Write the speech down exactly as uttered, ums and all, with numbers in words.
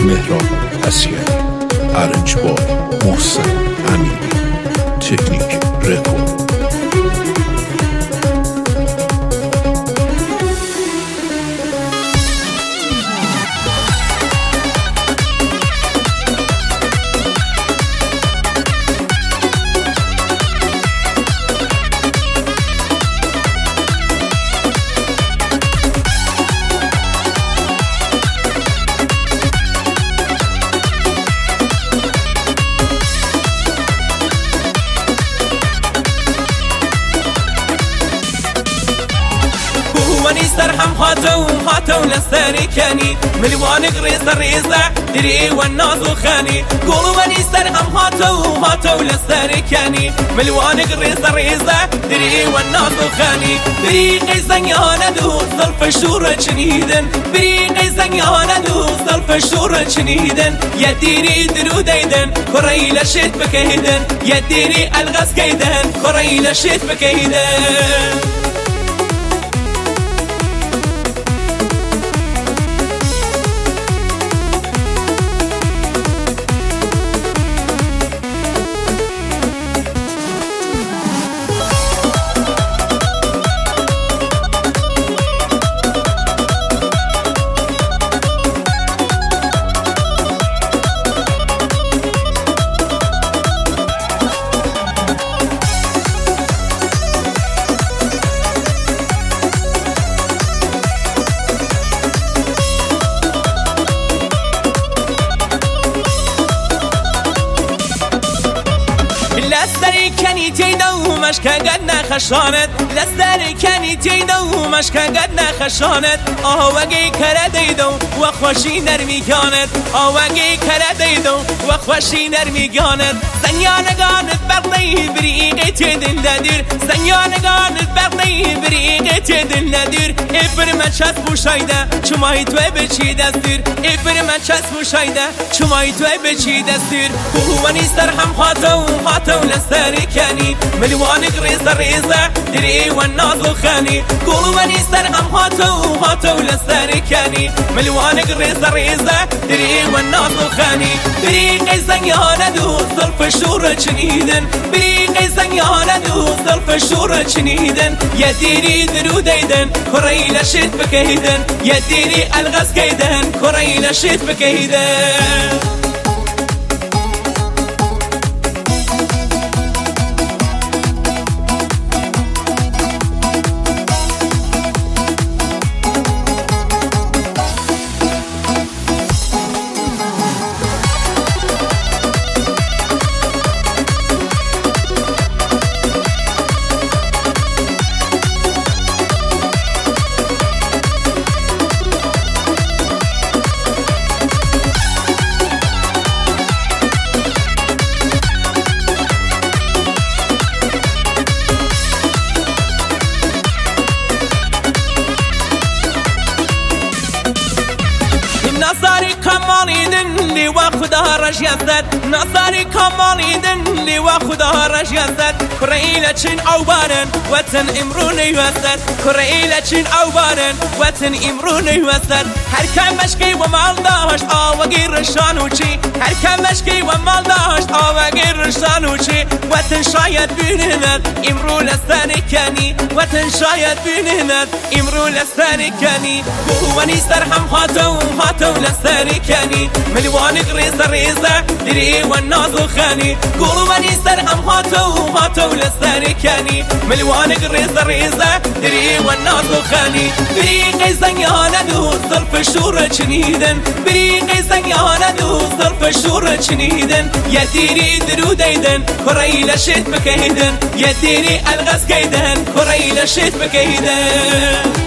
مهران اسیری، ارنجبار محسن امیری، تکنیک رکورد. ونيستر هم هاتو هاتو لستري كاني ملوان غريزة ريزة دري والناس وخاني قولوا ونيستر هم هاتو هاتو لستري كاني ملوان غريزة ريزة دري والناس وخاني بريقي زنيانا دو ظلف الشورة شنيدن بريقي زنيانا دو ظلف الشورة شنيدن يديري درو ديدن كوري لشيت بكيدن يديري الغاز كيدن كوري لشيت بكيدن. لستري كاني تيدو مشكا قدنا خشانت لستري كاني تيدو مشكا قدنا خشانت آواقي كلا ديدو وخوشي نرمي كانت آواقي كلا ديدو وخوشي نرمي كانت زنيانا قانت بغضي بريقي تيدن لدير زنيانا قانت بغضي بريقي تيدن لدير افر من شاس بوشايدا چماي توي بچي دستير افر من شاس بوشايدا چماي توي بچي دستير وهو نيستر هم هاتو هاتو لستري كاني ملوان غريزة ريزة دري والناس وخاني قولوا ونيستر هم هاتو هاتو لستري كاني ملوان غريزة ريزة دري والناس وخاني بريقي زنيانا دو ظلف الشورة شنيدن بريقي زنيانا دو ظلف الشورة شنيدن يديري درو ديدن كوري لشيت بكيدن يديري الغاز كيدن كوري لشيت بكيدن. نصاري كماني دنلي واخدها رجيزت نصاري كماني دنلي واخدها رجيزت كريلة چن اوبارن وطن امروني وسط كريلة چن اوبارن وطن امروني وسط هر كم مشكي ومال داشت آوگي رشانو چي هر كم مشكي ومال داشت آوگي رشانو چي وطن شاید بینند امرو لستاني كاني وطن شاید بینند امرو لستاني كاني هو نيستر هم هاتو هاتو لستري كاني ملوان غريزة ريزة دري والناس وخاني قولوا ونيستر هم هاتو هاتو لستري كاني ملوان غريزة ريزة دري والناس وخاني بريقي زنيانا دو ظلف الشورة شنيدن بريقي زنيانا دو ظلف الشورة شنيدن يديري درو ديدن كوري لشيت بكيدن يديري الغاز كيدن كوري لشيت بكيدن.